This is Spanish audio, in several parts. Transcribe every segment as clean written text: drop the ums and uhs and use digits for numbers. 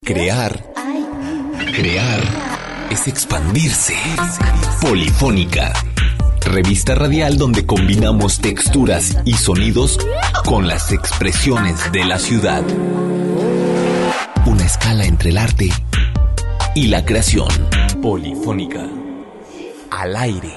Crear es expandirse. Polifónica, revista radial donde combinamos texturas y sonidos con las expresiones de la ciudad. Una escala entre el arte y la creación. Polifónica, al aire.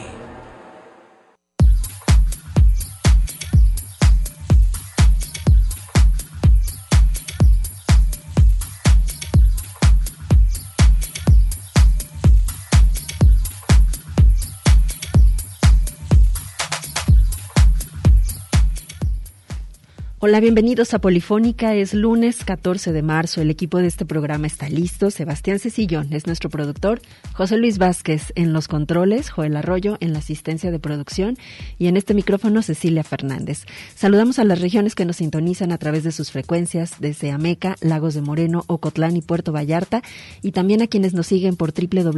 Hola, bienvenidos a Polifónica. Es lunes 14 de marzo. El equipo de este programa está listo. Sebastián Cecillón es nuestro productor, José Luis Vázquez en los controles, Joel Arroyo en la asistencia de producción y en este micrófono Cecilia Fernández. Saludamos a las regiones que nos sintonizan a través de sus frecuencias desde Ameca, Lagos de Moreno, Ocotlán y Puerto Vallarta, y también a quienes nos siguen por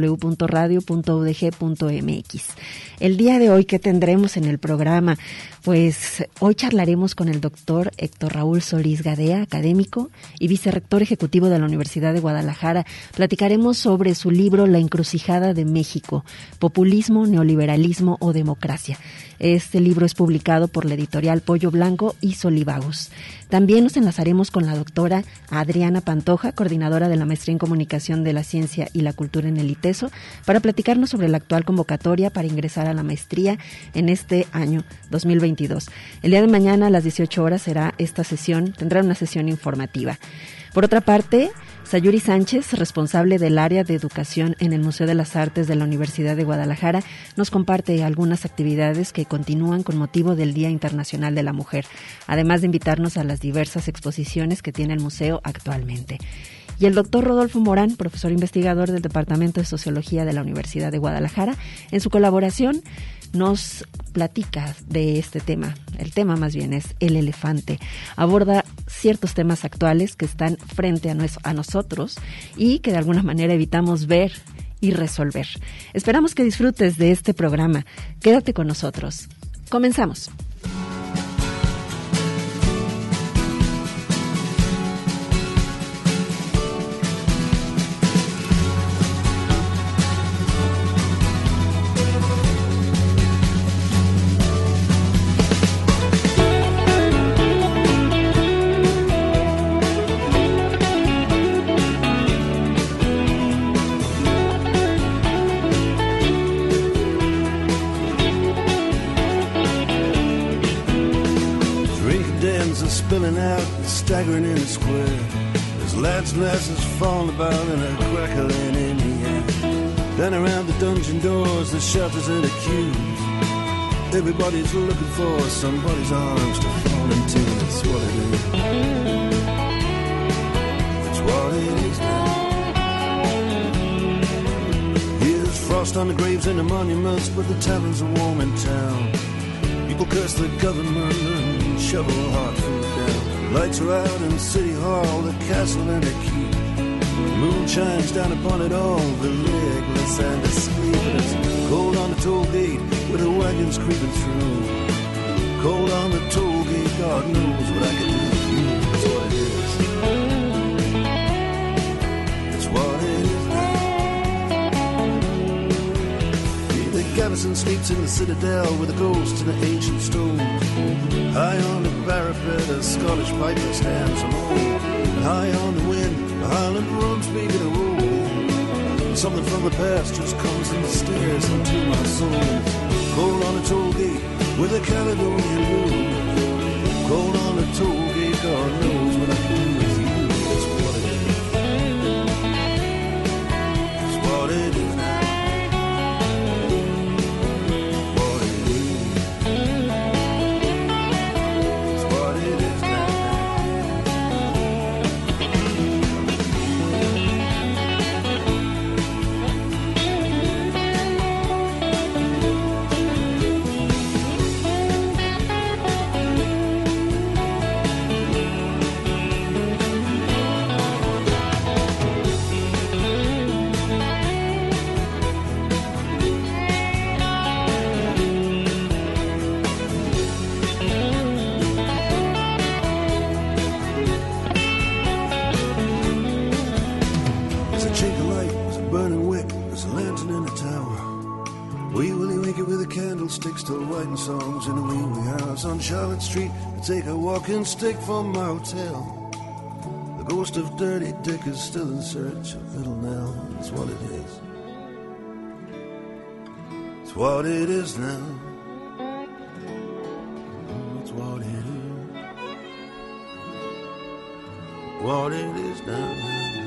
www.radio.udg.mx. El día de hoy, ¿qué tendremos en el programa? Pues hoy charlaremos con el doctor Héctor Raúl Solís Gadea, académico y vicerrector ejecutivo de la Universidad de Guadalajara. Platicaremos sobre su libro La encrucijada de México, populismo, neoliberalismo o democracia. Este libro es publicado por la editorial Pollo Blanco y Solivagos. También nos enlazaremos con la doctora Adriana Pantoja, coordinadora de la Maestría en Comunicación de la Ciencia y la Cultura en el ITESO, para platicarnos sobre la actual convocatoria para ingresar a la maestría en este año 2022. El día de mañana a las 18 horas será esta sesión, tendrá una sesión informativa. Por otra parte, Sayuri Sánchez, responsable del área de educación en el Museo de las Artes de la Universidad de Guadalajara, nos comparte algunas actividades que continúan con motivo del Día Internacional de la Mujer, además de invitarnos a las diversas exposiciones que tiene el museo actualmente. Y el doctor Rodolfo Morán, profesor investigador del Departamento de Sociología de la Universidad de Guadalajara, en su colaboración nos platica de este tema. El tema más bien es el elefante. Aborda ciertos temas actuales que están frente a nosotros y que de alguna manera evitamos ver y resolver. Esperamos que disfrutes de este programa. Quédate con nosotros. Comenzamos. Spilling out, staggering in the square. There's lads and lasses falling about and a crackling in the air. Down around the dungeon doors, the shelters and the queues. Everybody's looking for somebody's arms to fall into. That's what it is. That's what it is now. Here's frost on the graves and the monuments, but the taverns are warm in town. People curse the government and shovel hard food down. Lights are out in City Hall, the castle and the keep. The moon shines down upon it all, the legless and the sleepless. Cold on the toll gate with the wagons creeping through. Cold on the toll gate, God knows what I can do for you. That's what it is. That's what it is now. The garrison sleeps in the citadel with the ghosts and the ancient stones. High on the parapet, a Scottish piper stands alone. High on the wind, the Highland drums begin to roll. Something from the past just comes and stares into my soul. Cold on the toll gate with a Caledonian moon. Cold on the toll gate, God knows what I can do with you. That's what it is. That's what it is now. There's a chink of light, there's a burning wick, there's a lantern in the tower. Wee Willie Winky with a candlestick, still writing songs in a wee wee house on Charlotte Street. I take a walking stick from my hotel. The ghost of Dirty Dick is still in search of Little Nell. It's what it is. It's what it is now. It's what it is. What it is now.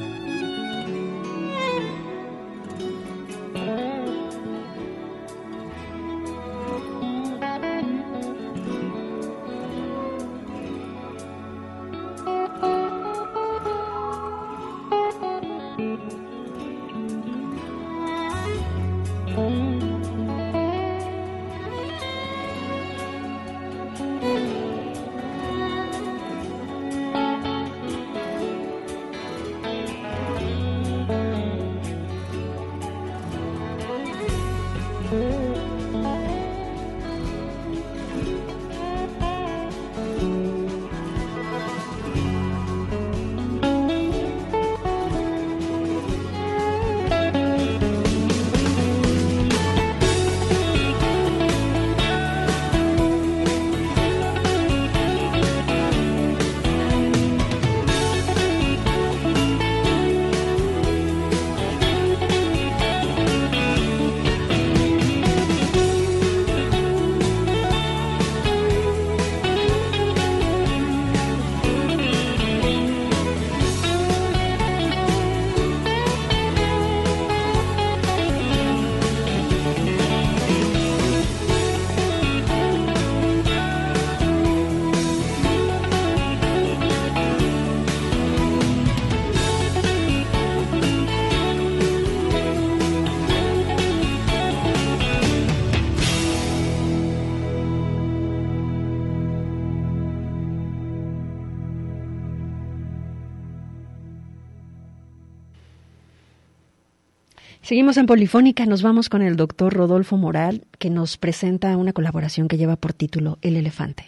Seguimos en Polifónica, nos vamos con el doctor Rodolfo Moral, que nos presenta una colaboración que lleva por título El elefante.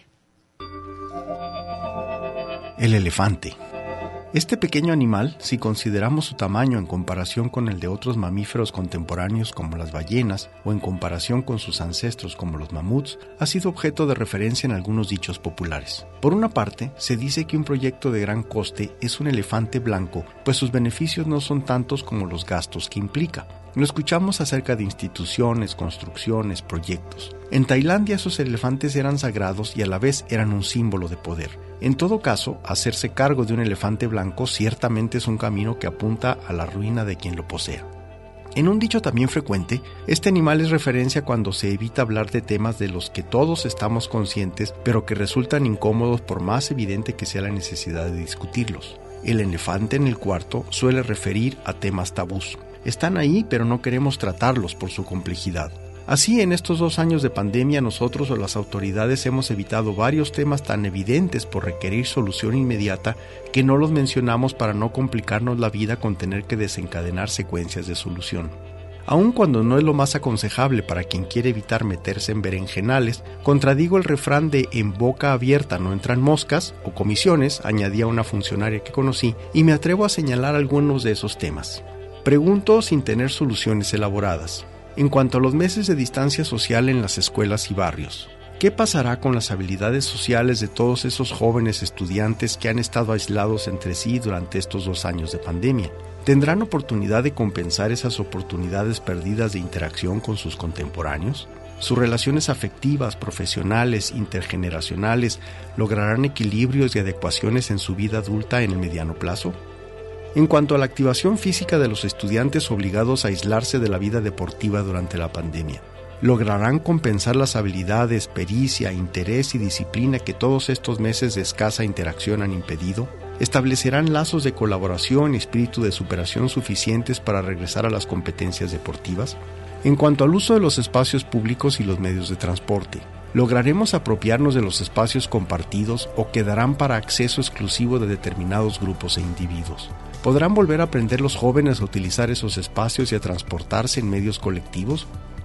El elefante. Este pequeño animal, si consideramos su tamaño en comparación con el de otros mamíferos contemporáneos como las ballenas o en comparación con sus ancestros como los mamuts, ha sido objeto de referencia en algunos dichos populares. Por una parte, se dice que un proyecto de gran coste es un elefante blanco, pues sus beneficios no son tantos como los gastos que implica. Lo escuchamos acerca de instituciones, construcciones, proyectos. En Tailandia esos elefantes eran sagrados y a la vez eran un símbolo de poder. En todo caso, hacerse cargo de un elefante blanco ciertamente es un camino que apunta a la ruina de quien lo posea. En un dicho también frecuente, este animal es referencia cuando se evita hablar de temas de los que todos estamos conscientes, pero que resultan incómodos por más evidente que sea la necesidad de discutirlos. El elefante en el cuarto suele referir a temas tabús. Están ahí, pero no queremos tratarlos por su complejidad. Así, en estos 2 años de pandemia, nosotros o las autoridades hemos evitado varios temas tan evidentes por requerir solución inmediata que no los mencionamos para no complicarnos la vida con tener que desencadenar secuencias de solución. Aun cuando no es lo más aconsejable para quien quiere evitar meterse en berenjenales, contradigo el refrán de en boca abierta no entran moscas o comisiones, añadía una funcionaria que conocí, y me atrevo a señalar algunos de esos temas. Pregunto sin tener soluciones elaboradas. En cuanto a los meses de distancia social en las escuelas y barrios, ¿qué pasará con las habilidades sociales de todos esos jóvenes estudiantes que han estado aislados entre sí durante estos 2 años de pandemia? ¿Tendrán oportunidad de compensar esas oportunidades perdidas de interacción con sus contemporáneos? ¿Sus relaciones afectivas, profesionales, intergeneracionales lograrán equilibrios y adecuaciones en su vida adulta en el mediano plazo? En cuanto a la activación física de los estudiantes obligados a aislarse de la vida deportiva durante la pandemia, ¿lograrán compensar las habilidades, pericia, interés y disciplina que todos estos meses de escasa interacción han impedido? ¿Establecerán lazos de colaboración y espíritu de superación suficientes para regresar a las competencias deportivas? En cuanto al uso de los espacios públicos y los medios de transporte, ¿lograremos apropiarnos de los espacios compartidos o quedarán para acceso exclusivo de determinados grupos e individuos? ¿Podrán volver a aprender los jóvenes a utilizar esos espacios y a transportarse en medios colectivos?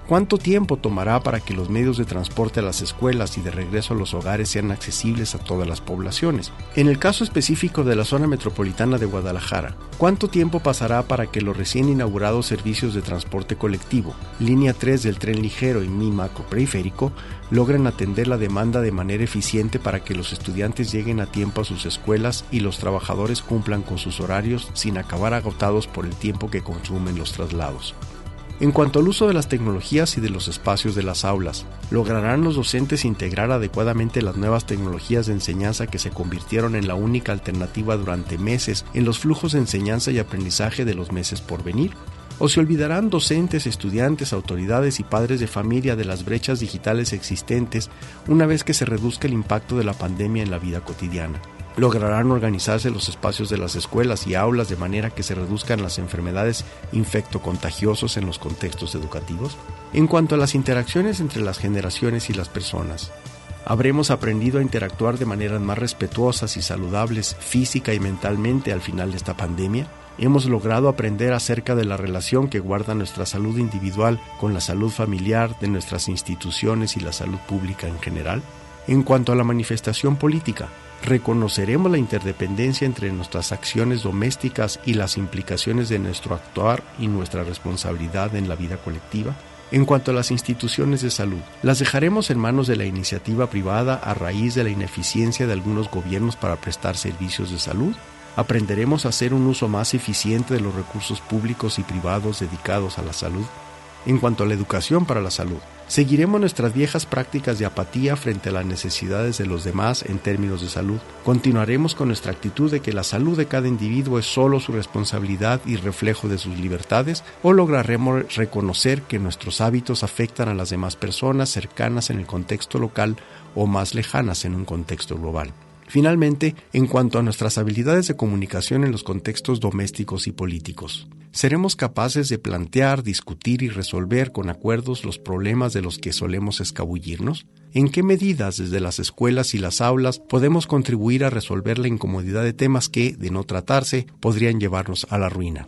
¿Cuánto tiempo tomará para que los medios de transporte a las escuelas y de regreso a los hogares sean accesibles a todas las poblaciones? En el caso específico de la zona metropolitana de Guadalajara, ¿cuánto tiempo pasará para que los recién inaugurados servicios de transporte colectivo, línea 3 del tren ligero y mi macroperiférico, logren atender la demanda de manera eficiente para que los estudiantes lleguen a tiempo a sus escuelas y los trabajadores cumplan con sus horarios sin acabar agotados por el tiempo que consumen los traslados? En cuanto al uso de las tecnologías y de los espacios de las aulas, ¿lograrán los docentes integrar adecuadamente las nuevas tecnologías de enseñanza que se convirtieron en la única alternativa durante meses en los flujos de enseñanza y aprendizaje de los meses por venir? ¿O se olvidarán docentes, estudiantes, autoridades y padres de familia de las brechas digitales existentes una vez que se reduzca el impacto de la pandemia en la vida cotidiana? ¿Lograrán organizarse los espacios de las escuelas y aulas de manera que se reduzcan las enfermedades infectocontagiosas en los contextos educativos? En cuanto a las interacciones entre las generaciones y las personas, ¿habremos aprendido a interactuar de maneras más respetuosas y saludables física y mentalmente al final de esta pandemia? ¿Hemos logrado aprender acerca de la relación que guarda nuestra salud individual con la salud familiar de nuestras instituciones y la salud pública en general? En cuanto a la manifestación política, ¿reconoceremos la interdependencia entre nuestras acciones domésticas y las implicaciones de nuestro actuar y nuestra responsabilidad en la vida colectiva? En cuanto a las instituciones de salud, ¿las dejaremos en manos de la iniciativa privada a raíz de la ineficiencia de algunos gobiernos para prestar servicios de salud? ¿Aprenderemos a hacer un uso más eficiente de los recursos públicos y privados dedicados a la salud? En cuanto a la educación para la salud, ¿seguiremos nuestras viejas prácticas de apatía frente a las necesidades de los demás en términos de salud? ¿Continuaremos con nuestra actitud de que la salud de cada individuo es solo su responsabilidad y reflejo de sus libertades? ¿O lograremos reconocer que nuestros hábitos afectan a las demás personas cercanas en el contexto local o más lejanas en un contexto global? Finalmente, en cuanto a nuestras habilidades de comunicación en los contextos domésticos y políticos, ¿seremos capaces de plantear, discutir y resolver con acuerdos los problemas de los que solemos escabullirnos? ¿En qué medidas desde las escuelas y las aulas podemos contribuir a resolver la incomodidad de temas que, de no tratarse, podrían llevarnos a la ruina?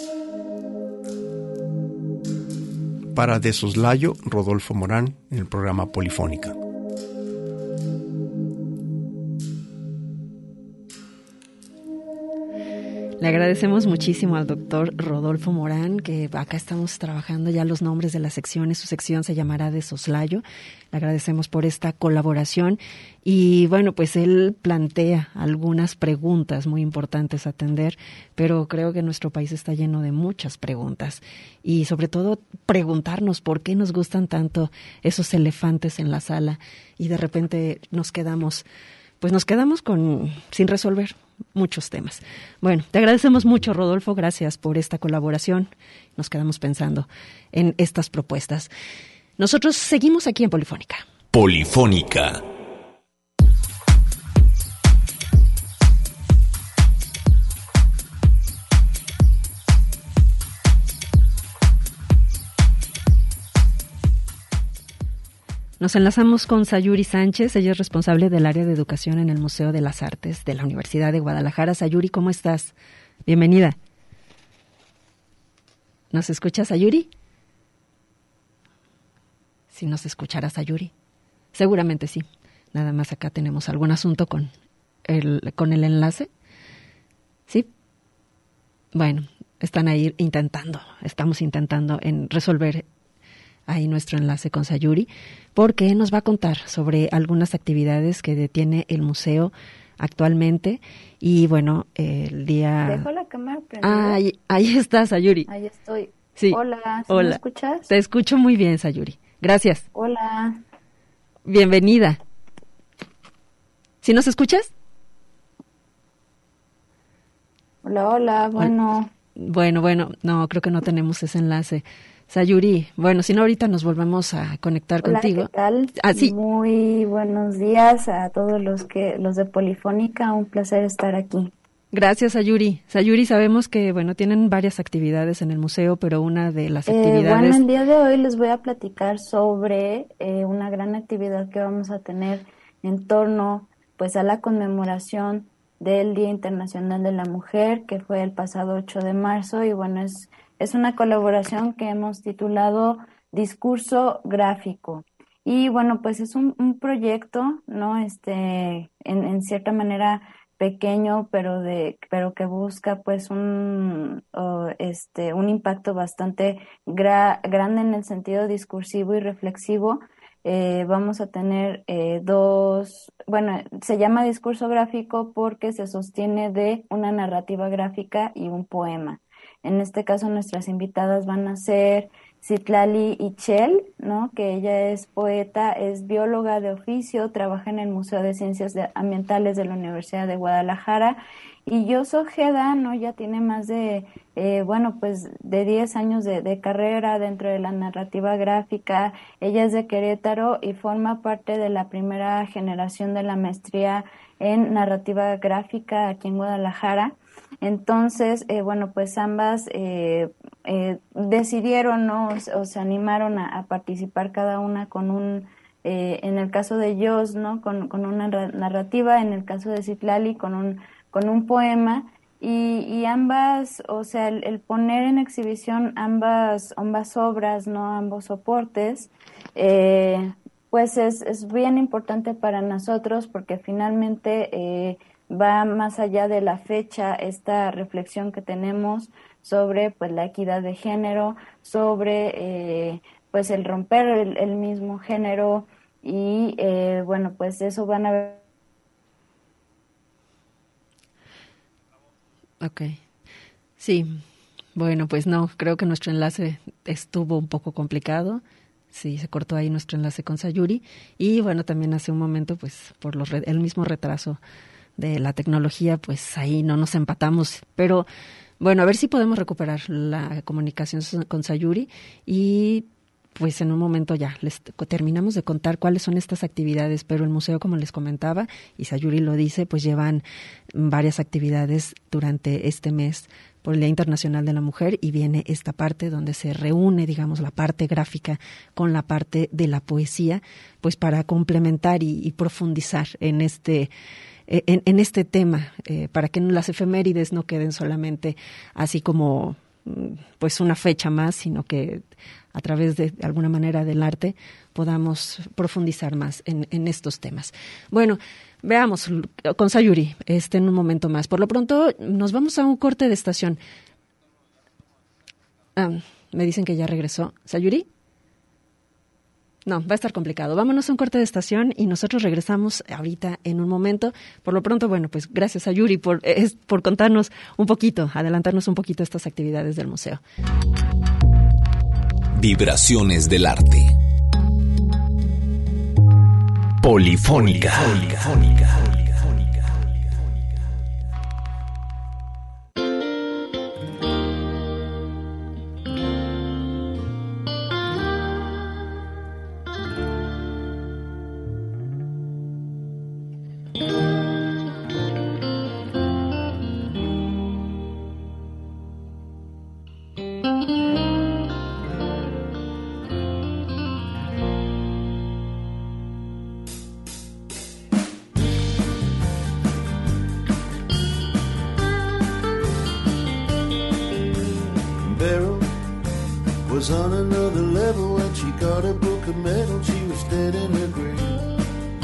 Para De Soslayo, Rodolfo Morán, en el programa Polifónica. Le agradecemos muchísimo al doctor Rodolfo Morán, que acá estamos trabajando ya los nombres de las secciones. Su sección se llamará De Soslayo. Le agradecemos por esta colaboración. Y bueno, pues él plantea algunas preguntas muy importantes a atender, pero creo que nuestro país está lleno de muchas preguntas. Y sobre todo preguntarnos por qué nos gustan tanto esos elefantes en la sala y de repente nos quedamos sin resolver muchos temas. Bueno, te agradecemos mucho, Rodolfo, gracias por esta colaboración. Nos quedamos pensando en estas propuestas. Nosotros seguimos aquí en Polifónica. Polifónica. Nos enlazamos con Sayuri Sánchez, ella es responsable del área de educación en el Museo de las Artes de la Universidad de Guadalajara. Sayuri, ¿cómo estás? Bienvenida. ¿Nos escuchas, Sayuri? Si nos escuchará Sayuri. Seguramente sí. Nada más acá tenemos algún asunto con el enlace. ¿Sí? Bueno, estamos intentando en resolver ahí nuestro enlace con Sayuri, porque nos va a contar sobre algunas actividades que tiene el museo actualmente. Y bueno, el día... Dejo la cámara prendida. Ahí está, Sayuri. Ahí estoy. Sí. Hola, Hola. ¿me escuchas? Te escucho muy bien, Sayuri. Gracias. Hola. Bienvenida. ¿Sí nos escuchas? Hola, bueno. Bueno, no, creo que no tenemos ese enlace. Sayuri, bueno, si no ahorita nos volvemos a conectar contigo. ¿Qué tal? Sí. Muy buenos días a todos los de Polifónica, un placer estar aquí. Gracias, Sayuri. Sayuri, sabemos que, bueno, tienen varias actividades en el museo, pero una de las actividades... el día de hoy les voy a platicar sobre una gran actividad que vamos a tener en torno, pues, a la conmemoración del Día Internacional de la Mujer, que fue el pasado 8 de marzo, y bueno, es una colaboración que hemos titulado discurso gráfico. Y bueno, pues es un proyecto, ¿no? En cierta manera pequeño, pero que busca pues un impacto bastante grande en el sentido discursivo y reflexivo. Vamos a tener se llama discurso gráfico porque se sostiene de una narrativa gráfica y un poema. En este caso, nuestras invitadas van a ser Citlali Ichel, ¿no? Que ella es poeta, es bióloga de oficio, trabaja en el Museo de Ciencias Ambientales de la Universidad de Guadalajara. Y Yoso Ojeda, ¿no? Ya tiene más de 10 años de carrera dentro de la narrativa gráfica. Ella es de Querétaro y forma parte de la primera generación de la maestría en narrativa gráfica aquí en Guadalajara. Entonces, pues ambas decidieron, ¿no? O se animaron a participar cada una con en el caso de Yos, ¿no? Con una narrativa, en el caso de Citlali con un poema, y ambas, o sea, el poner en exhibición ambas obras, ¿no? Ambos soportes, pues es bien importante para nosotros porque finalmente va más allá de la fecha esta reflexión que tenemos sobre pues la equidad de género, sobre pues el romper el mismo género y pues eso van a ver. Okay. Sí, bueno, pues no, creo que nuestro enlace estuvo un poco complicado. Sí, se cortó ahí nuestro enlace con Sayuri. Y bueno, también hace un momento, pues por el mismo retraso de la tecnología, pues ahí no nos empatamos. Pero bueno, a ver si podemos recuperar la comunicación con Sayuri y pues en un momento ya les terminamos de contar cuáles son estas actividades, pero el museo, como les comentaba, y Sayuri lo dice, pues llevan varias actividades durante este mes por el Día Internacional de la Mujer y viene esta parte donde se reúne, digamos, la parte gráfica con la parte de la poesía, pues para complementar y profundizar en este tema, para que las efemérides no queden solamente así como pues una fecha más, sino que a través de alguna manera del arte podamos profundizar más en estos temas. Bueno, veamos con Sayuri en un momento más. Por lo pronto nos vamos a un corte de estación. Me dicen que ya regresó. ¿Sayuri? No, va a estar complicado. Vámonos a un corte de estación y nosotros regresamos ahorita en un momento. Por lo pronto, bueno, pues gracias a Yuri por contarnos un poquito, adelantarnos un poquito estas actividades del museo. Vibraciones del arte. Polifónica. Was on another level when she got a book of medal. She was dead in her grave.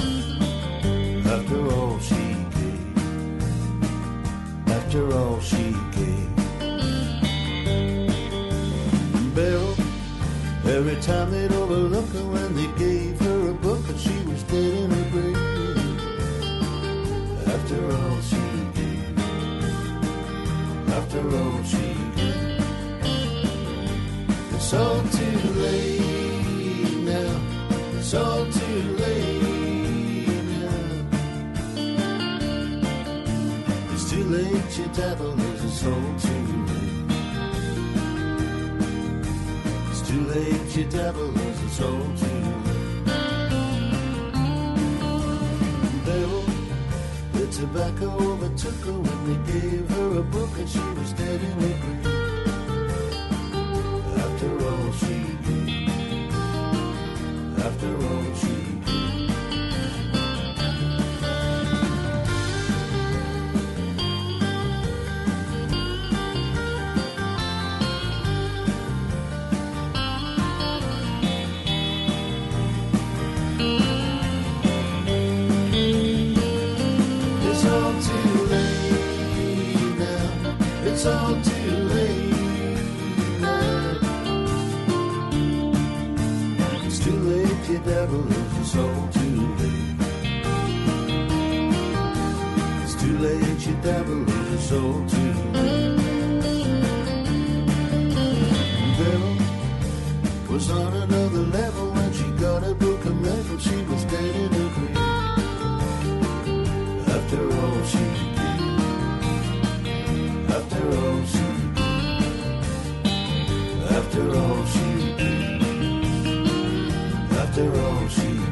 After all she gave, after all she gave. Beryl, every time they'd overlook her when they gave her a book, and she was dead in her grave. After all she gave, after all she gave. It's all too late now, it's all too late now. It's too late, your devil is it's all too late. It's too late, your devil is it's all too late. Devil, the tobacco overtook her when they gave her a book and she was dead in her grave. After all she gave, after all she gave. you devil lose your soul too late. It's too late, you devil lose your soul too late. Devil was on another level when she got a book of metal. She was dead in her grave. After all she did, after all she did, after all she did, after all she did.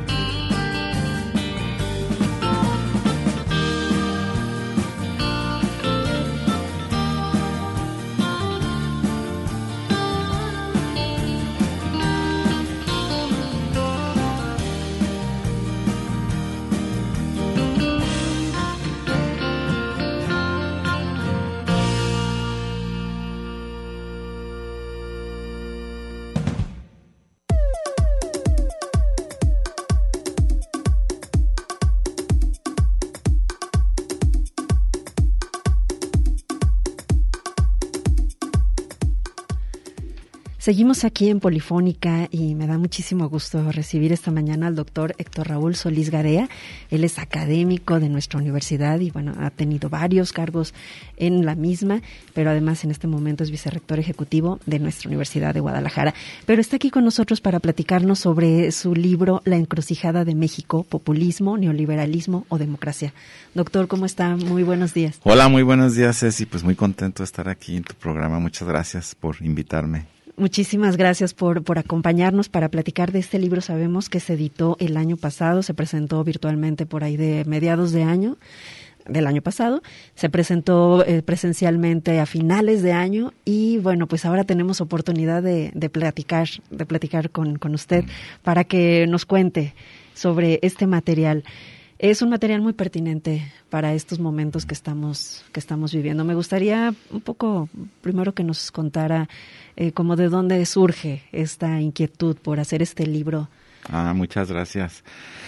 Seguimos aquí en Polifónica y me da muchísimo gusto recibir esta mañana al doctor Héctor Raúl Solís Gadea. Él es académico de nuestra universidad y bueno, ha tenido varios cargos en la misma, pero además en este momento es vicerrector ejecutivo de nuestra Universidad de Guadalajara. Pero está aquí con nosotros para platicarnos sobre su libro La encrucijada de México, populismo, neoliberalismo o democracia. Doctor, ¿cómo está? Muy buenos días. Hola, muy buenos días, Ceci. Pues muy contento de estar aquí en tu programa. Muchas gracias por invitarme. Muchísimas gracias por acompañarnos para platicar de este libro. Sabemos que se editó el año pasado, se presentó virtualmente por ahí de mediados de año, del año pasado, se presentó presencialmente a finales de año y bueno, pues ahora tenemos oportunidad de platicar con usted para que nos cuente sobre este material. Es un material muy pertinente para estos momentos que estamos viviendo. Me gustaría un poco, primero que nos contara como de dónde surge esta inquietud por hacer este libro. Muchas gracias.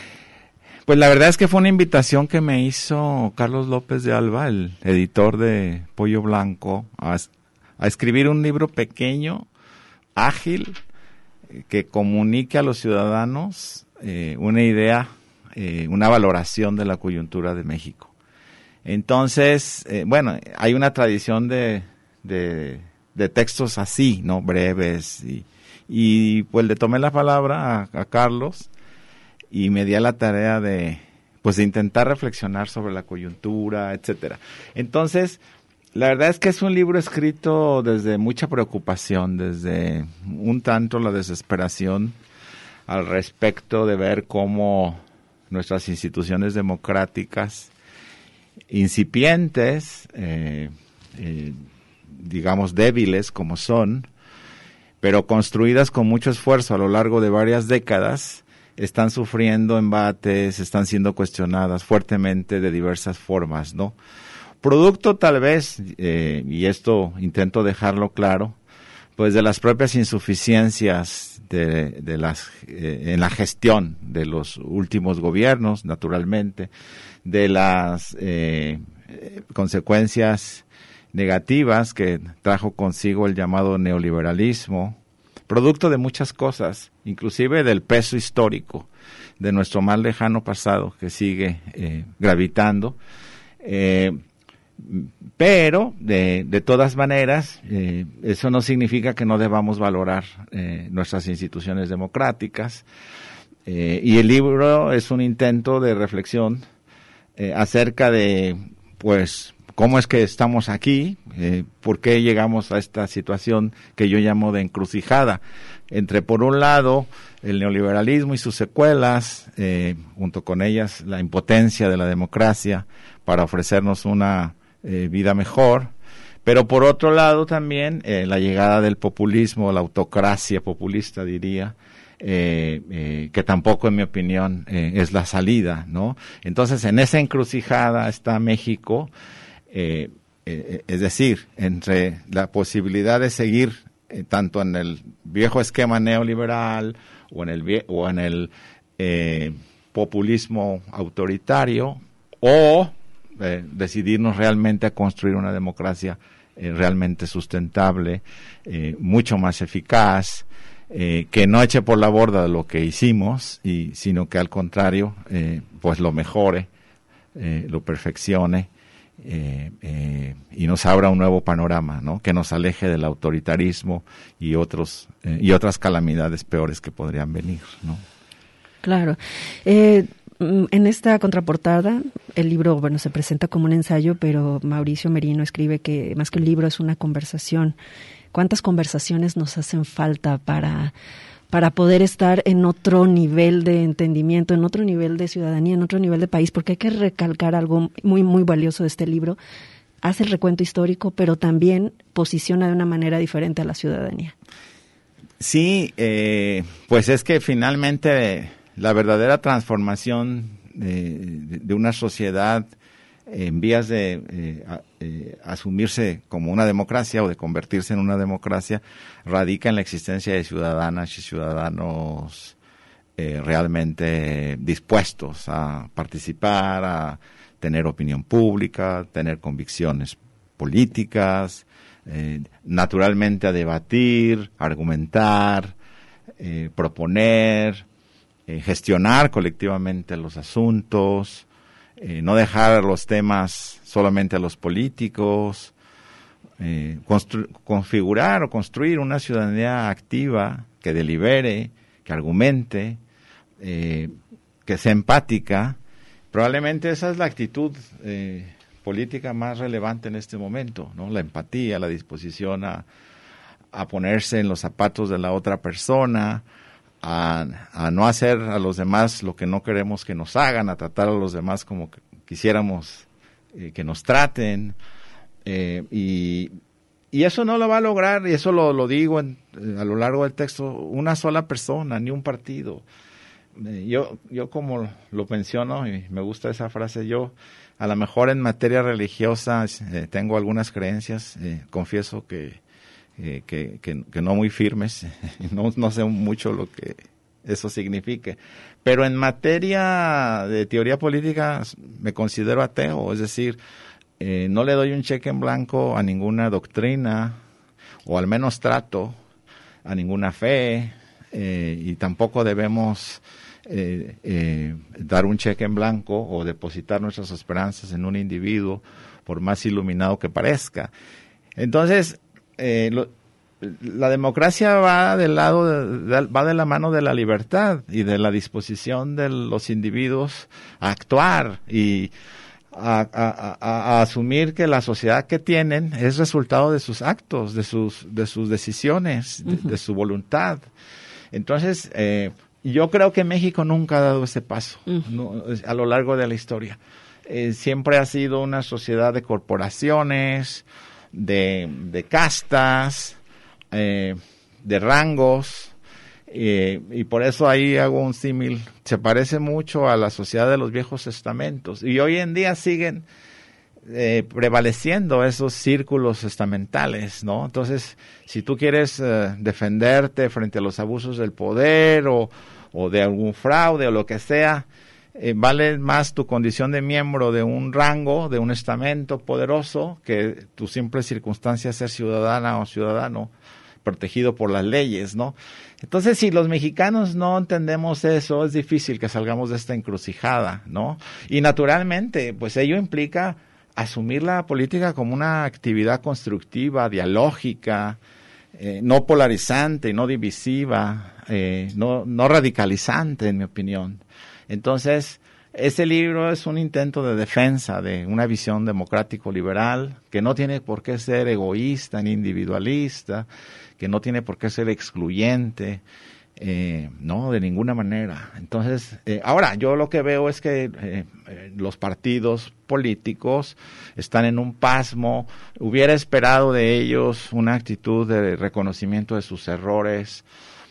Pues la verdad es que fue una invitación que me hizo Carlos López de Alba, el editor de Pollo Blanco, a escribir un libro pequeño, ágil, que comunique a los ciudadanos una idea, una valoración de la coyuntura de México. Entonces, bueno, hay una tradición de textos así, ¿no? Breves, y pues le tomé la palabra a Carlos y me di a la tarea de intentar reflexionar sobre la coyuntura, etcétera. Entonces, la verdad es que es un libro escrito desde mucha preocupación, desde un tanto la desesperación al respecto de ver cómo nuestras instituciones democráticas incipientes, digamos débiles como son, pero construidas con mucho esfuerzo a lo largo de varias décadas, están sufriendo embates, están siendo cuestionadas fuertemente de diversas formas, ¿no? Producto tal vez, y esto intento dejarlo claro, pues de las propias insuficiencias en la gestión de los últimos gobiernos, naturalmente, de las consecuencias negativas que trajo consigo el llamado neoliberalismo, producto de muchas cosas, inclusive del peso histórico de nuestro más lejano pasado que sigue gravitando, pero de todas maneras eso no significa que no debamos valorar nuestras instituciones democráticas, y el libro es un intento de reflexión acerca de pues cómo es que estamos aquí, por qué llegamos a esta situación que yo llamo de encrucijada entre, por un lado, el neoliberalismo y sus secuelas, junto con ellas la impotencia de la democracia para ofrecernos una vida mejor, pero por otro lado también la llegada del populismo, la autocracia populista, diría, que tampoco, en mi opinión, es la salida, ¿no? Entonces, en esa encrucijada está México, es decir, entre la posibilidad de seguir tanto en el viejo esquema neoliberal o en el populismo autoritario, o decidirnos realmente a construir una democracia realmente sustentable, mucho más eficaz, que no eche por la borda lo que hicimos, sino que al contrario, pues lo mejore, lo perfeccione, y nos abra un nuevo panorama, ¿no? Que nos aleje del autoritarismo y otras calamidades peores que podrían venir, ¿no? Claro. En esta contraportada, el libro, bueno, se presenta como un ensayo, pero Mauricio Merino escribe que más que un libro es una conversación. ¿Cuántas conversaciones nos hacen falta para poder estar en otro nivel de entendimiento, en otro nivel de ciudadanía, en otro nivel de país? Porque hay que recalcar algo muy, muy valioso de este libro. Hace el recuento histórico, pero también posiciona de una manera diferente a la ciudadanía. Sí, pues es que finalmente la verdadera transformación de una sociedad en vías de asumirse como una democracia o de convertirse en una democracia radica en la existencia de ciudadanas y ciudadanos realmente dispuestos a participar, a tener opinión pública, tener convicciones políticas, naturalmente a debatir, argumentar, proponer, gestionar colectivamente los asuntos, no dejar los temas solamente a los políticos, configurar o construir una ciudadanía activa que delibere, que argumente, que sea empática. Probablemente esa es la actitud política más relevante en este momento, ¿no? La empatía, la disposición a ponerse en los zapatos de la otra persona, a no hacer a los demás lo que no queremos que nos hagan, a tratar a los demás como quisiéramos que nos traten, y eso no lo va a lograr, y eso lo digo a lo largo del texto, una sola persona, ni un partido. Yo como lo menciono, y me gusta esa frase, yo a lo mejor en materia religiosa tengo algunas creencias, confieso que no muy firmes, no sé mucho lo que eso signifique, pero en materia de teoría política me considero ateo, es decir, no le doy un cheque en blanco a ninguna doctrina, o al menos trato, a ninguna fe, y tampoco debemos dar un cheque en blanco o depositar nuestras esperanzas en un individuo, por más iluminado que parezca. Entonces, la democracia va de la mano de la libertad y de la disposición de los individuos a actuar y a asumir que la sociedad que tienen es resultado de sus actos, de sus decisiones, de su voluntad. Entonces, yo creo que México nunca ha dado ese paso, ¿no? A lo largo de la historia. Siempre ha sido una sociedad de corporaciones, de castas, de rangos, y por eso ahí hago un símil. Se parece mucho a la sociedad de los viejos estamentos, y hoy en día siguen prevaleciendo esos círculos estamentales, ¿no? Entonces, si tú quieres defenderte frente a los abusos del poder o de algún fraude o lo que sea, vale más tu condición de miembro de un rango, de un estamento poderoso, que tu simple circunstancia de ser ciudadana o ciudadano protegido por las leyes, ¿no? Entonces, si los mexicanos no entendemos eso, es difícil que salgamos de esta encrucijada, ¿no? Y naturalmente, pues ello implica asumir la política como una actividad constructiva, dialógica, no polarizante, no divisiva, no radicalizante, en mi opinión. Entonces, ese libro es un intento de defensa de una visión democrático-liberal que no tiene por qué ser egoísta ni individualista, que no tiene por qué ser excluyente, no, de ninguna manera. Entonces, ahora, yo lo que veo es que los partidos políticos están en un pasmo. Hubiera esperado de ellos una actitud de reconocimiento de sus errores,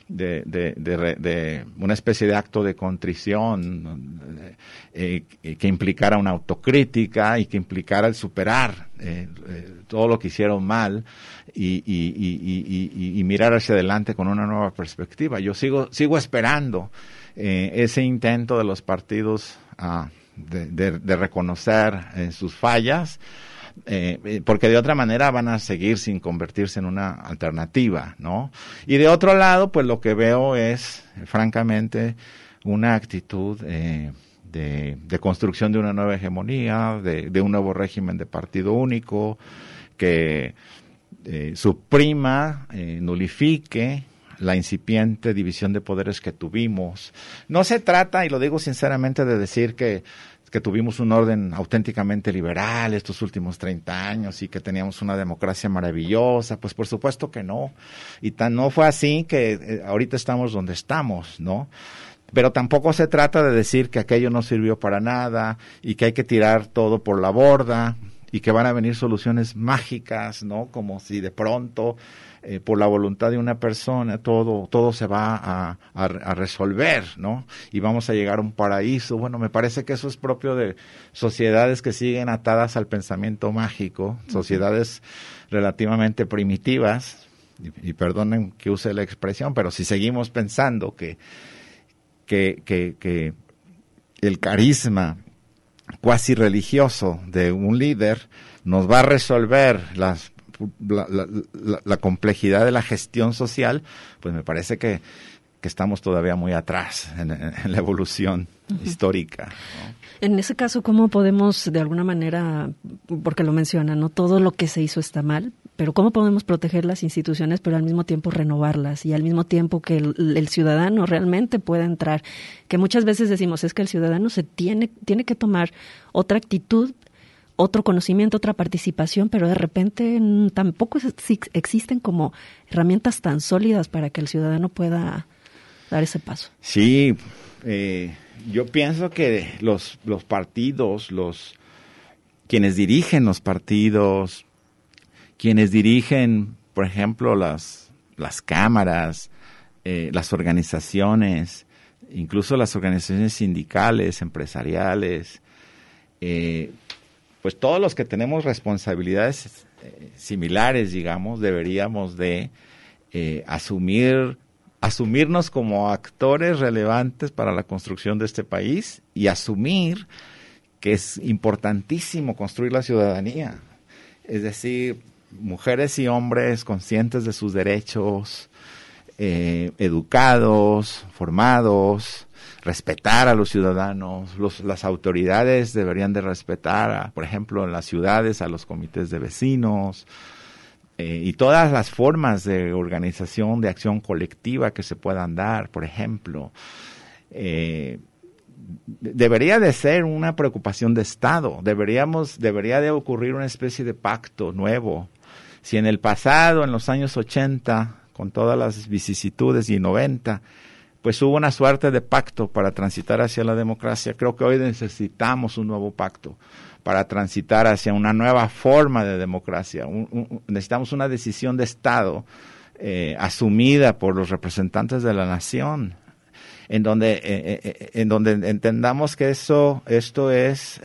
de una especie de acto de contrición que implicara una autocrítica y que implicara el superar todo lo que hicieron mal y mirar hacia adelante con una nueva perspectiva. Yo sigo esperando ese intento de los partidos de reconocer sus fallas porque de otra manera van a seguir sin convertirse en una alternativa, ¿no? Y de otro lado, pues lo que veo es, francamente, una actitud de construcción de una nueva hegemonía, de un nuevo régimen de partido único, que suprima, nulifique la incipiente división de poderes que tuvimos. No se trata, y lo digo sinceramente, de decir que tuvimos un orden auténticamente liberal estos últimos 30 años y que teníamos una democracia maravillosa. Pues por supuesto que no. Y no fue así que ahorita estamos donde estamos, ¿no? Pero tampoco se trata de decir que aquello no sirvió para nada y que hay que tirar todo por la borda y que van a venir soluciones mágicas, ¿no? Como si de pronto, por la voluntad de una persona, todo se va a resolver, ¿no? Y vamos a llegar a un paraíso. Bueno, me parece que eso es propio de sociedades que siguen atadas al pensamiento mágico, sociedades relativamente primitivas, y perdonen que use la expresión, pero si seguimos pensando que el carisma cuasi religioso de un líder nos va a resolver la complejidad de la gestión social, pues me parece que estamos todavía muy atrás en la evolución histórica, ¿no? En ese caso, ¿cómo podemos, de alguna manera, porque lo menciona, ¿no? Todo lo que se hizo está mal, pero ¿cómo podemos proteger las instituciones, pero al mismo tiempo renovarlas y al mismo tiempo que el ciudadano realmente pueda entrar? Que muchas veces decimos, es que el ciudadano tiene que tomar otra actitud, otro conocimiento, otra participación, pero de repente tampoco existen como herramientas tan sólidas para que el ciudadano pueda dar ese paso. Sí, yo pienso que los partidos, quienes dirigen los partidos, quienes dirigen, por ejemplo, las cámaras, las organizaciones, incluso las organizaciones sindicales, empresariales, pues todos los que tenemos responsabilidades similares, digamos, deberíamos de asumirnos como actores relevantes para la construcción de este país y asumir que es importantísimo construir la ciudadanía. Es decir, mujeres y hombres conscientes de sus derechos, educados, formados, respetar a los ciudadanos. Las autoridades deberían de respetar, por ejemplo, en las ciudades, a los comités de vecinos, y todas las formas de organización, de acción colectiva que se puedan dar, por ejemplo. Debería de ser una preocupación de Estado. Debería de ocurrir una especie de pacto nuevo. Si en el pasado, en los años 80, con todas las vicisitudes, y 90, pues hubo una suerte de pacto para transitar hacia la democracia, creo que hoy necesitamos un nuevo pacto para transitar hacia una nueva forma de democracia. Necesitamos una decisión de Estado asumida por los representantes de la nación, en donde entendamos que esto es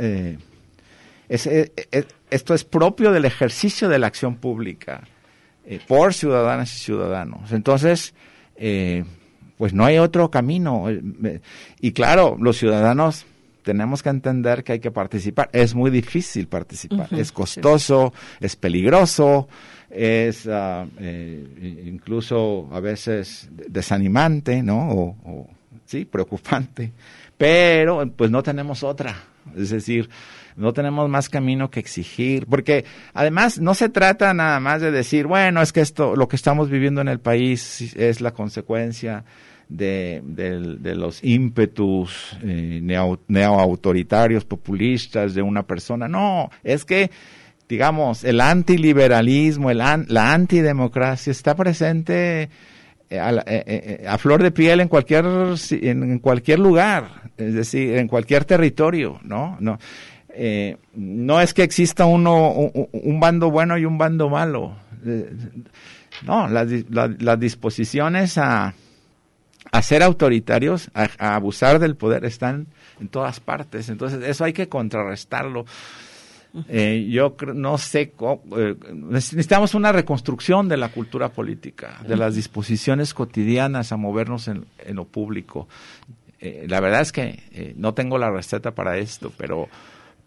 propio del ejercicio de la acción pública por ciudadanas y ciudadanos. Entonces, pues no hay otro camino. Y claro, los ciudadanos tenemos que entender que hay que participar. Es muy difícil participar, es costoso, sí, es peligroso, es incluso a veces desanimante, ¿no? Sí, preocupante. Pero pues no tenemos otra. Es decir, no tenemos más camino que exigir, porque además no se trata nada más de decir, bueno, es que lo que estamos viviendo en el país es la consecuencia de los ímpetus neoautoritarios, populistas de una persona. No, es que, digamos, el antiliberalismo, la antidemocracia está presente a flor de piel en cualquier lugar, es decir, en cualquier territorio, ¿no? No es que exista un bando bueno y un bando malo. No, las disposiciones a ser autoritarios, a abusar del poder, están en todas partes. Entonces, eso hay que contrarrestarlo. Yo no sé, necesitamos una reconstrucción de la cultura política, de las disposiciones cotidianas a movernos en lo público. La verdad es que no tengo la receta para esto,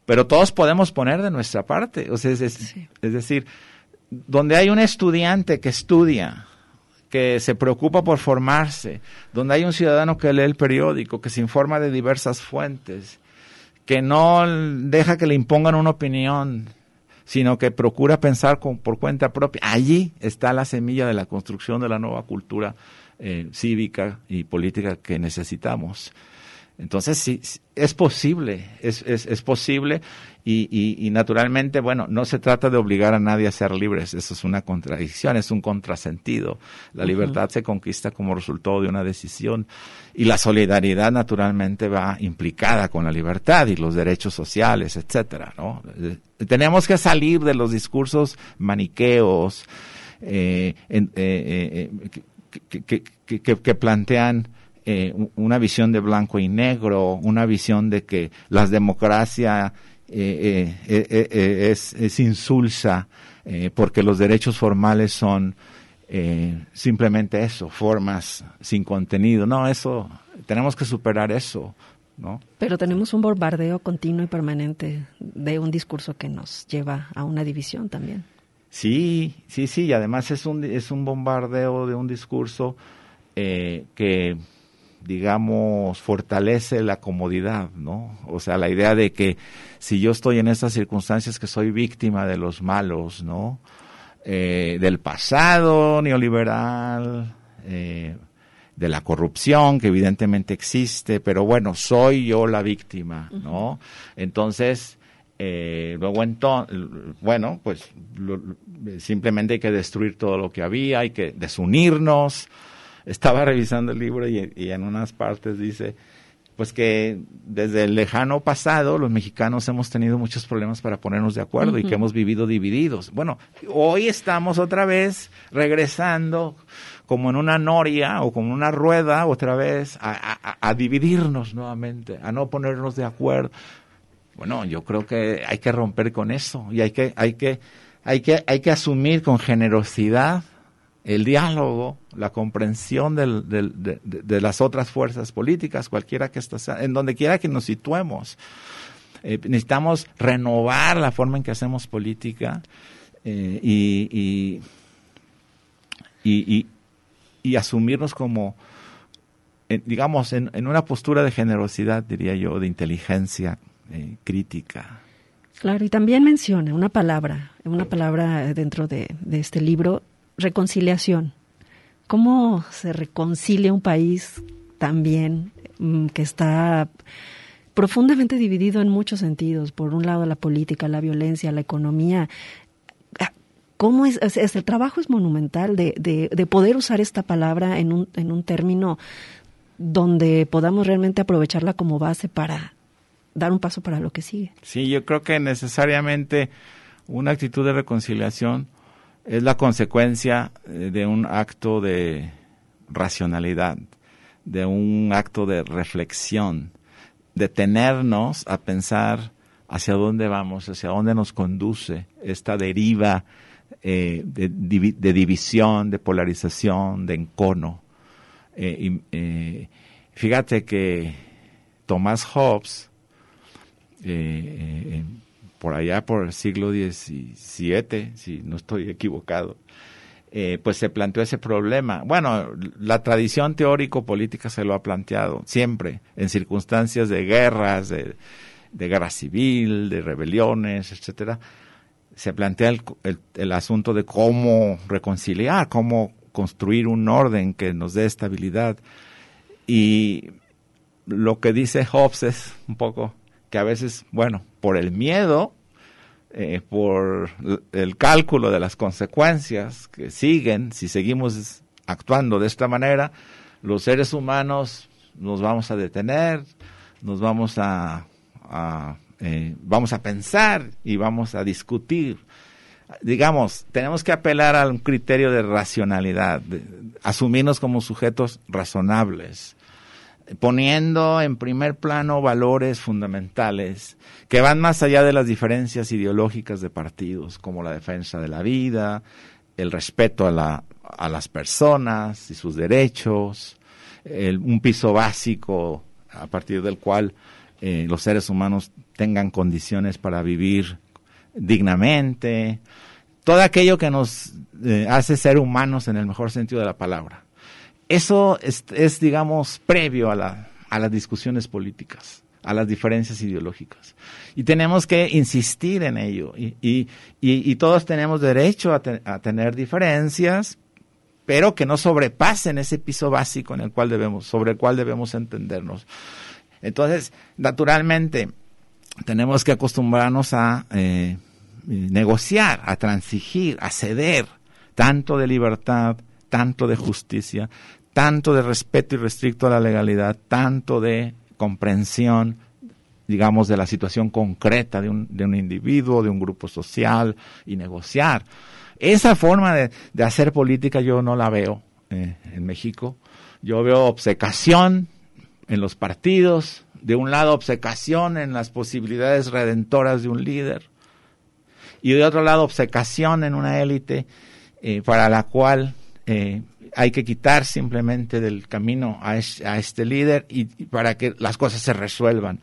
pero todos podemos poner de nuestra parte. O sea, es decir, donde hay un estudiante que estudia, que se preocupa por formarse, donde hay un ciudadano que lee el periódico, que se informa de diversas fuentes, que no deja que le impongan una opinión, sino que procura pensar por cuenta propia. Allí está la semilla de la construcción de la nueva cultura cívica y política que necesitamos. Entonces, sí, es posible, es posible y naturalmente, bueno, no se trata de obligar a nadie a ser libres, eso es una contradicción, es un contrasentido. La libertad se conquista como resultado de una decisión y la solidaridad naturalmente va implicada con la libertad y los derechos sociales, etcétera, ¿no? Tenemos que salir de los discursos maniqueos que plantean una visión de blanco y negro, una visión de que la democracia es insulsa porque los derechos formales son simplemente eso, formas sin contenido. No, eso, tenemos que superar eso, ¿no? Pero tenemos un bombardeo continuo y permanente de un discurso que nos lleva a una división también. Sí, y además es un bombardeo de un discurso que, digamos, fortalece la comodidad, ¿no? O sea, la idea de que si yo estoy en estas circunstancias que soy víctima de los malos, ¿no? Del pasado neoliberal, de la corrupción que evidentemente existe, pero bueno, soy yo la víctima, ¿no? Entonces, bueno, pues simplemente hay que destruir todo lo que había, hay que desunirnos. Estaba revisando el libro y en unas partes dice, pues que desde el lejano pasado los mexicanos hemos tenido muchos problemas para ponernos de acuerdo y que hemos vivido divididos. Bueno, hoy estamos otra vez regresando como en una noria o como en una rueda otra vez a dividirnos nuevamente, a no ponernos de acuerdo. Bueno, yo creo que hay que romper con eso y hay que asumir con generosidad el diálogo, la comprensión de las otras fuerzas políticas, cualquiera que esta sea, en donde quiera que nos situemos. Necesitamos renovar la forma en que hacemos política y asumirnos como, digamos, en una postura de generosidad, diría yo, de inteligencia crítica. Claro, y también menciona una palabra dentro de este libro, reconciliación. ¿Cómo se reconcilia un país también que está profundamente dividido en muchos sentidos? Por un lado la política, la violencia, la economía. ¿Cómo es? El trabajo es monumental de poder usar esta palabra en un término donde podamos realmente aprovecharla como base para dar un paso para lo que sigue. Sí, yo creo que necesariamente una actitud de reconciliación es la consecuencia de un acto de racionalidad, de un acto de reflexión, detenernos a pensar hacia dónde vamos, hacia dónde nos conduce esta deriva de división, de polarización, de encono. Fíjate que Thomas Hobbes, por allá por el siglo XVII, si no estoy equivocado, pues se planteó ese problema. Bueno, la tradición teórico-política se lo ha planteado siempre, en circunstancias de guerras, de guerra civil, de rebeliones, etcétera. Se plantea el asunto de cómo reconciliar, cómo construir un orden que nos dé estabilidad. Y lo que dice Hobbes es un poco que a veces, bueno, por el miedo, por el cálculo de las consecuencias que siguen, si seguimos actuando de esta manera, los seres humanos nos vamos a detener, nos vamos vamos a pensar y vamos a discutir. Digamos, tenemos que apelar a un criterio de racionalidad, asumirnos como sujetos razonables, poniendo en primer plano valores fundamentales que van más allá de las diferencias ideológicas de partidos, como la defensa de la vida, el respeto a las personas y sus derechos, un piso básico a partir del cual los seres humanos tengan condiciones para vivir dignamente, todo aquello que nos hace ser humanos en el mejor sentido de la palabra. Eso es digamos, previo a las discusiones políticas, a las diferencias ideológicas. Y tenemos que insistir en ello. Y todos tenemos derecho a tener diferencias, pero que no sobrepasen ese piso básico sobre el cual debemos entendernos. Entonces, naturalmente, tenemos que acostumbrarnos a negociar, a transigir, a ceder, tanto de libertad, tanto de justicia, tanto de respeto irrestricto a la legalidad, tanto de comprensión, digamos, de la situación concreta de un individuo, de un grupo social, y negociar. Esa forma de hacer política yo no la veo en México. Yo veo obcecación en los partidos, de un lado obcecación en las posibilidades redentoras de un líder, y de otro lado obcecación en una élite para la cual hay que quitar simplemente del camino a este líder y para que las cosas se resuelvan.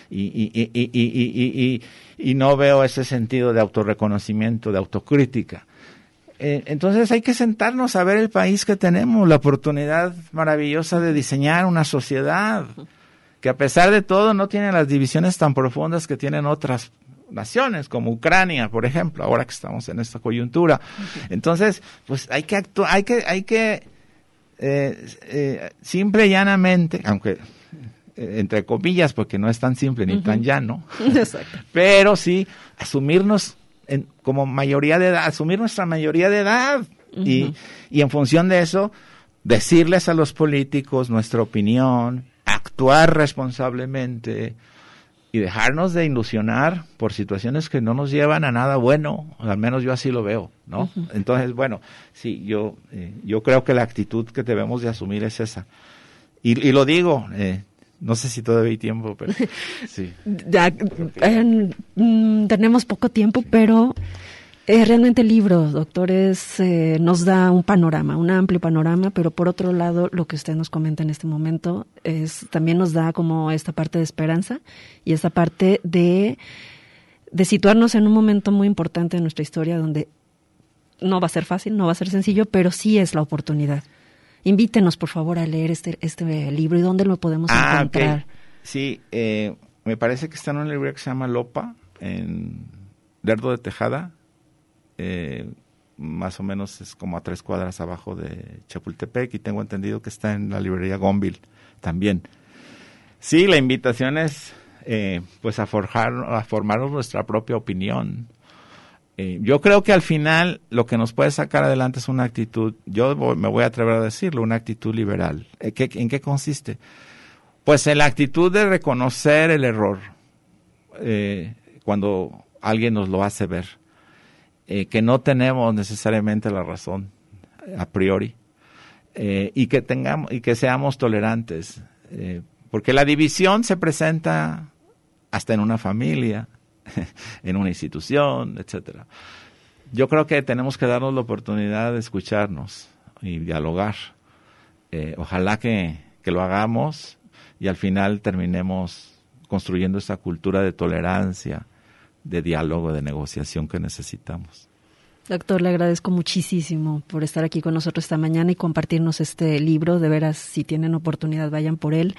Y no veo ese sentido de autorreconocimiento, de autocrítica. Entonces hay que sentarnos a ver el país que tenemos, la oportunidad maravillosa de diseñar una sociedad que a pesar de todo no tiene las divisiones tan profundas que tienen otras naciones, como Ucrania, por ejemplo, ahora que estamos en esta coyuntura. Entonces, pues hay que actuar, hay que simple y llanamente, aunque entre comillas, porque no es tan simple ni tan llano, pero sí asumirnos como mayoría de edad, asumir nuestra mayoría de edad y en función de eso decirles a los políticos nuestra opinión, actuar responsablemente y dejarnos de ilusionar por situaciones que no nos llevan a nada bueno, al menos yo así lo veo, ¿no? Entonces, bueno, sí, yo creo que la actitud que debemos de asumir es esa. Y lo digo, no sé si todavía hay tiempo, pero sí. Ya, tenemos poco tiempo, pero realmente el libro, doctores, nos da un panorama, un amplio panorama, pero por otro lado, lo que usted nos comenta en este momento también nos da como esta parte de esperanza y esta parte de situarnos en un momento muy importante de nuestra historia donde no va a ser fácil, no va a ser sencillo, pero sí es la oportunidad. Invítenos, por favor, a leer este libro y dónde lo podemos encontrar. Okay. Sí, me parece que está en una librería que se llama Lopa, en Lerdo de Tejada. Más o menos es como a 3 cuadras abajo de Chapultepec, y tengo entendido que está en la librería Gonville también. Sí, la invitación es pues a formarnos nuestra propia opinión. Yo creo que al final lo que nos puede sacar adelante es una actitud, me voy a atrever a decirlo, una actitud liberal. ¿En qué consiste? Pues en la actitud de reconocer el error cuando alguien nos lo hace ver. Que no tenemos necesariamente la razón a priori, y que seamos tolerantes, porque la división se presenta hasta en una familia, en una institución, etcétera. Yo creo que tenemos que darnos la oportunidad de escucharnos y dialogar. Ojalá que lo hagamos y al final terminemos construyendo esa cultura de tolerancia, de diálogo, de negociación que necesitamos. Doctor, le agradezco muchísimo por estar aquí con nosotros esta mañana y compartirnos este libro. De veras, si tienen oportunidad, vayan por él.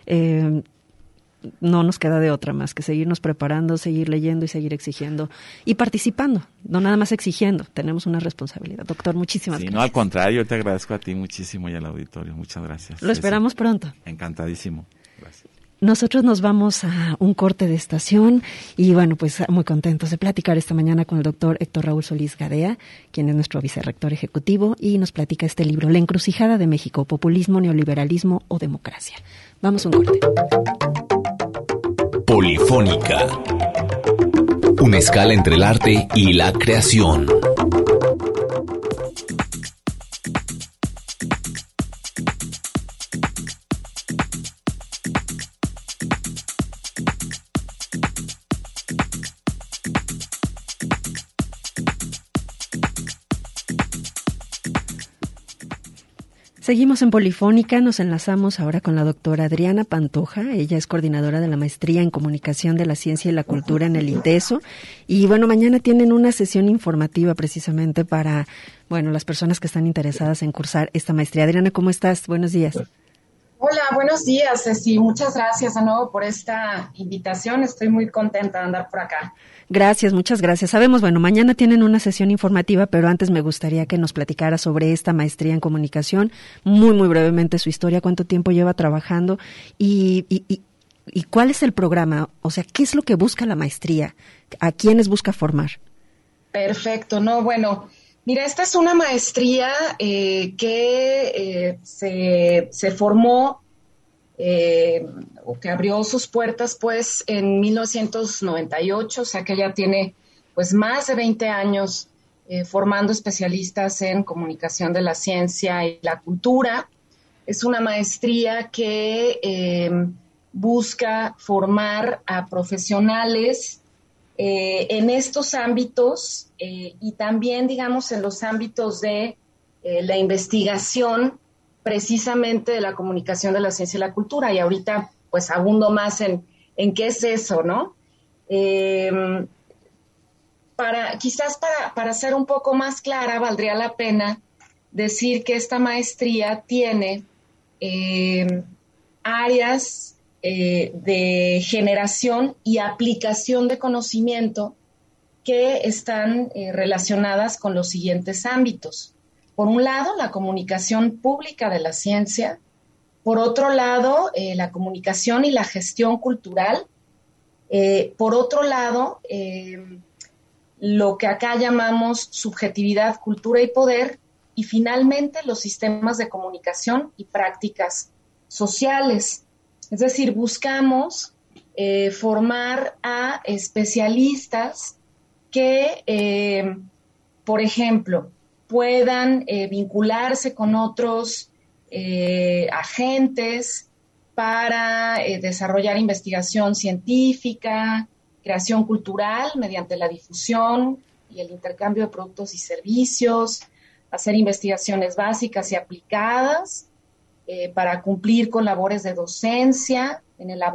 No nos queda de otra más que seguirnos preparando, seguir leyendo y seguir exigiendo y participando, no nada más exigiendo. Tenemos una responsabilidad. Doctor, muchísimas gracias. No, al contrario, te agradezco a ti muchísimo y al auditorio. Muchas gracias. Lo esperamos pronto. Encantadísimo. Gracias. Nosotros nos vamos a un corte de estación y bueno, pues muy contentos de platicar esta mañana con el doctor Héctor Raúl Solís Gadea, quien es nuestro vicerrector ejecutivo y nos platica este libro, La encrucijada de México, populismo, neoliberalismo o democracia. Vamos a un corte. Polifónica. Una escala entre el arte y la creación. Seguimos en Polifónica, nos enlazamos ahora con la doctora Adriana Pantoja. Ella es coordinadora de la Maestría en Comunicación de la Ciencia y la Cultura en el ITESO. Y bueno, mañana tienen una sesión informativa precisamente para, bueno, las personas que están interesadas en cursar esta maestría. Adriana, ¿cómo estás? Buenos días. Hola, buenos días, Ceci. Muchas gracias de nuevo por esta invitación. Estoy muy contenta de andar por acá. Gracias, muchas gracias. Sabemos, bueno, mañana tienen una sesión informativa, pero antes me gustaría que nos platicara sobre esta maestría en comunicación, muy brevemente su historia, cuánto tiempo lleva trabajando y cuál es el programa, o sea, qué es lo que busca la maestría, a quiénes busca formar. Perfecto, bueno, mira, esta es una maestría que se formó o que abrió sus puertas pues en 1998, o sea que ya tiene pues más de 20 años formando especialistas en comunicación de la ciencia y la cultura. Es una maestría que busca formar a profesionales en estos ámbitos y también, digamos, en los ámbitos de la investigación precisamente de la comunicación de la ciencia y la cultura. Y ahorita, pues, abundo más en qué es eso, ¿no? Para ser un poco más clara, valdría la pena decir que esta maestría tiene áreas de generación y aplicación de conocimiento que están relacionadas con los siguientes ámbitos. Por un lado, la comunicación pública de la ciencia. Por otro lado, la comunicación y la gestión cultural. Por otro lado, lo que acá llamamos subjetividad, cultura y poder. Y finalmente, los sistemas de comunicación y prácticas sociales. Es decir, buscamos formar a especialistas que, por ejemplo, puedan vincularse con otros agentes para desarrollar investigación científica, creación cultural mediante la difusión y el intercambio de productos y servicios, hacer investigaciones básicas y aplicadas para cumplir con labores de docencia en el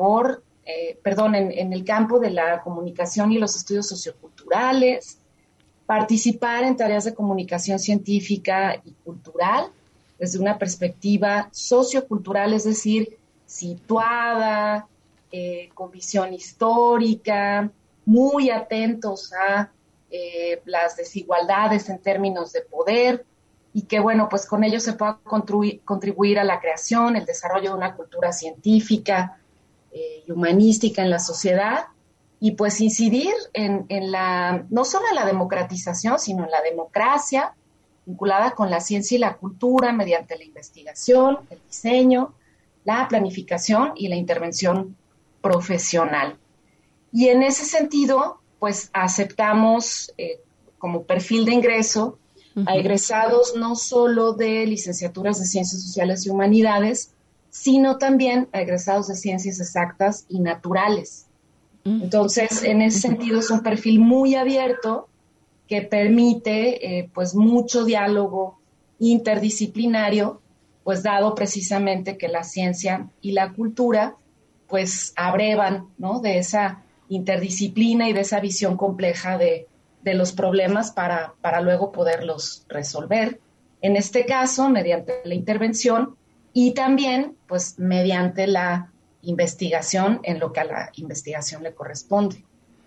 campo de la comunicación y los estudios socioculturales, participar en tareas de comunicación científica y cultural desde una perspectiva sociocultural, es decir, situada, con visión histórica, muy atentos a las desigualdades en términos de poder y que, bueno, pues con ello se pueda contribuir a la creación, el desarrollo de una cultura científica y humanística en la sociedad. Y pues incidir no solo en la democratización, sino en la democracia vinculada con la ciencia y la cultura mediante la investigación, el diseño, la planificación y la intervención profesional. Y en ese sentido, pues aceptamos como perfil de ingreso a egresados no solo de licenciaturas de Ciencias Sociales y Humanidades, sino también a egresados de Ciencias Exactas y Naturales. Entonces, en ese sentido es un perfil muy abierto que permite pues mucho diálogo interdisciplinario, pues dado precisamente que la ciencia y la cultura pues abrevan, ¿no?, de esa interdisciplina y de esa visión compleja de los problemas para luego poderlos resolver. En este caso, mediante la intervención y también pues mediante la investigación en lo que a la investigación le corresponde.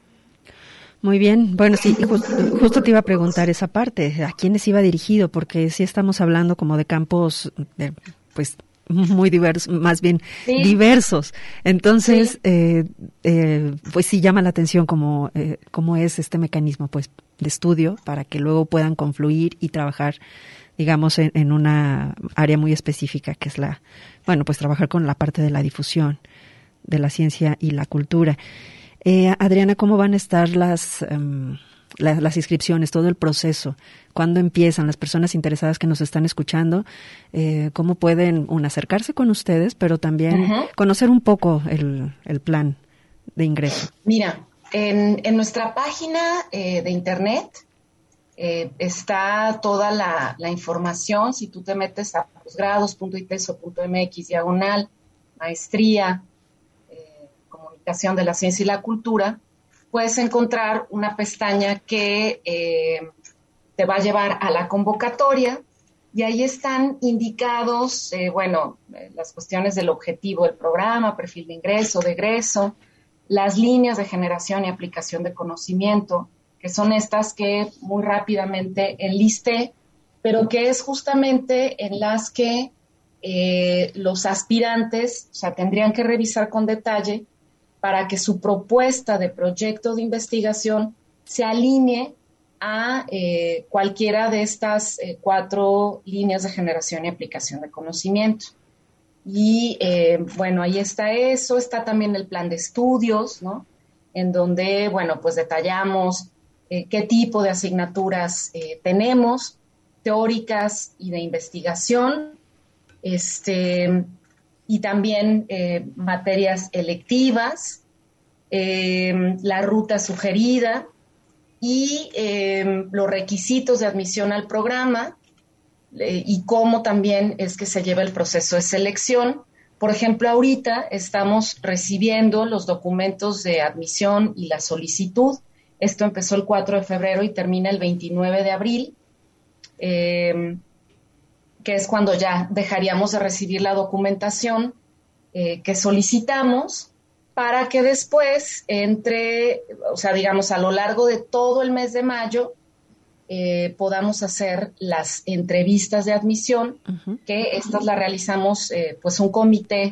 Muy bien, bueno, sí, justo te iba a preguntar esa parte, ¿a quiénes iba dirigido? Porque sí estamos hablando como de campos, pues, muy diversos, más bien sí, diversos. Entonces, sí. Pues sí llama la atención cómo es este mecanismo, pues, de estudio para que luego puedan confluir y trabajar, digamos, en una área muy específica que es pues trabajar con la parte de la difusión de la ciencia y la cultura. Adriana, ¿cómo van a estar las inscripciones, todo el proceso? ¿Cuándo empiezan las personas interesadas que nos están escuchando? ¿Cómo pueden, acercarse con ustedes, pero también conocer un poco el plan de ingreso? Mira, en nuestra página de internet está toda la información. Si tú te metes a posgrados.iteso.mx /maestría, comunicación de la ciencia y la cultura, puedes encontrar una pestaña que te va a llevar a la convocatoria, y ahí están indicados, las cuestiones del objetivo del programa, perfil de ingreso, de egreso, las líneas de generación y aplicación de conocimiento, que son estas que muy rápidamente enlisté, pero que es justamente en las que los aspirantes, tendrían que revisar con detalle para que su propuesta de proyecto de investigación se alinee a cualquiera de estas 4 líneas de generación y aplicación de conocimiento. Y ahí está eso, está también el plan de estudios, ¿no? En donde, pues detallamos qué tipo de asignaturas tenemos, teóricas y de investigación, y también materias electivas, la ruta sugerida y los requisitos de admisión al programa, y cómo también es que se lleva el proceso de selección. Por ejemplo, ahorita estamos recibiendo los documentos de admisión y la solicitud. Esto empezó el 4 de febrero y termina el 29 de abril, que es cuando ya dejaríamos de recibir la documentación que solicitamos, para que después a lo largo de todo el mes de mayo, podamos hacer las entrevistas de admisión, que estas las realizamos un comité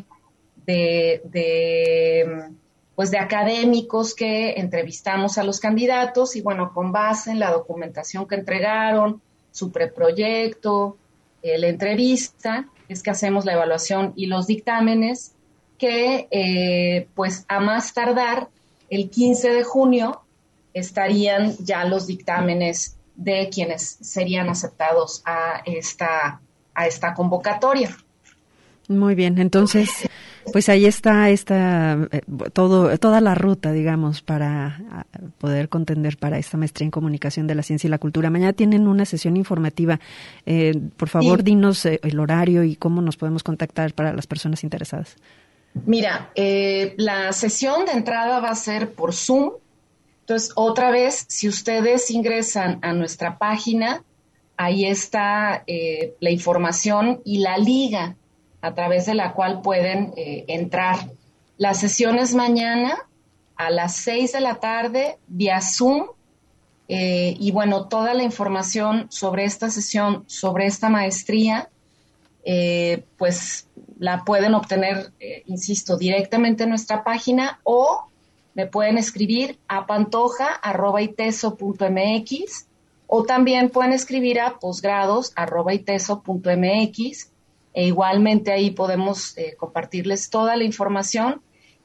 de académicos que entrevistamos a los candidatos, y con base en la documentación que entregaron, su preproyecto, la entrevista, es que hacemos la evaluación y los dictámenes, que a más tardar el 15 de junio estarían ya los dictámenes de quienes serían aceptados a esta convocatoria. Muy bien, entonces, pues ahí está toda la ruta, digamos, para poder contender para esta maestría en comunicación de la ciencia y la cultura. Mañana tienen una sesión informativa. Por favor, dinos el horario y cómo nos podemos contactar para las personas interesadas. Mira, la sesión de entrada va a ser por Zoom. Entonces, otra vez, si ustedes ingresan a nuestra página, ahí está la información y la liga a través de la cual pueden entrar. La sesión es mañana a las 6 de la tarde vía Zoom, y toda la información sobre esta sesión, sobre esta maestría, la pueden obtener, insisto, directamente en nuestra página, o me pueden escribir a pantoja@iteso.mx, o también pueden escribir a posgrados@iteso.mx, e igualmente ahí podemos compartirles toda la información.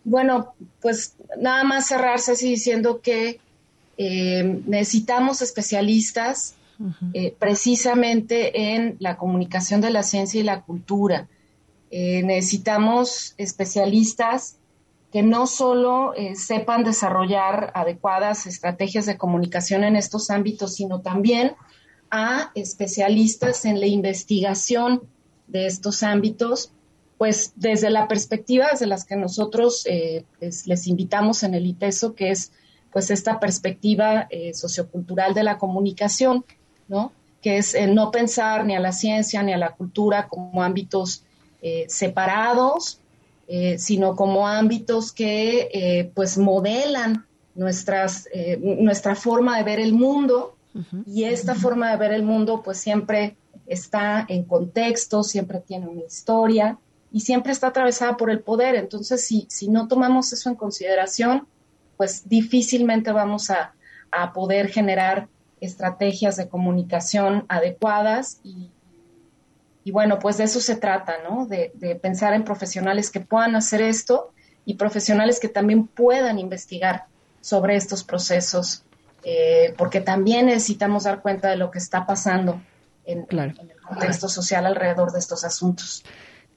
Nada más cerrarse así diciendo que necesitamos especialistas precisamente en la comunicación de la ciencia y la cultura. Necesitamos especialistas que no solo sepan desarrollar adecuadas estrategias de comunicación en estos ámbitos, sino también a especialistas en la investigación de estos ámbitos, desde la perspectiva desde las que nosotros les invitamos en el ITESO, que es esta perspectiva sociocultural de la comunicación, ¿no? Que es no pensar ni a la ciencia ni a la cultura como ámbitos separados, sino como ámbitos que modelan nuestra forma de ver el mundo, y esta forma de ver el mundo siempre está en contexto, siempre tiene una historia y siempre está atravesada por el poder. Entonces, si no tomamos eso en consideración, difícilmente vamos a poder generar estrategias de comunicación adecuadas, y de eso se trata, ¿no? De pensar en profesionales que puedan hacer esto, y profesionales que también puedan investigar sobre estos procesos, porque también necesitamos dar cuenta de lo que está pasando en el contexto social alrededor de estos asuntos.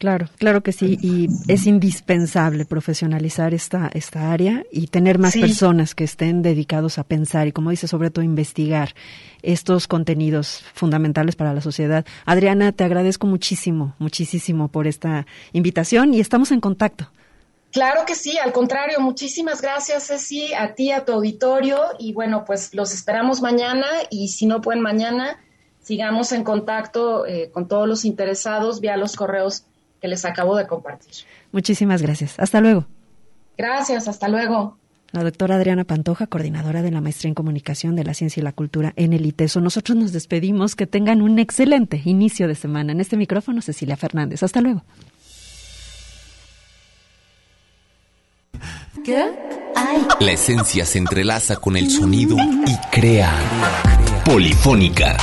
Claro que sí, y es indispensable profesionalizar esta área y tener más personas que estén dedicados a pensar y, como dice, sobre todo investigar estos contenidos fundamentales para la sociedad. Adriana, te agradezco muchísimo por esta invitación y estamos en contacto. Claro que sí, al contrario, muchísimas gracias, Ceci, a ti, a tu auditorio, y bueno, pues los esperamos mañana, y si no pueden mañana, sigamos en contacto con todos los interesados vía los correos que les acabo de compartir. Muchísimas gracias. Hasta luego. Gracias, hasta luego. La doctora Adriana Pantoja, coordinadora de la Maestría en Comunicación de la Ciencia y la Cultura en el ITESO. Nosotros nos despedimos. Que tengan un excelente inicio de semana. En este micrófono, Cecilia Fernández. Hasta luego. ¿Qué? La esencia se entrelaza con el sonido y crea Polifónica.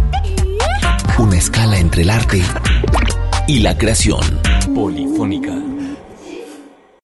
Una escala entre el arte y la creación. Polifónica.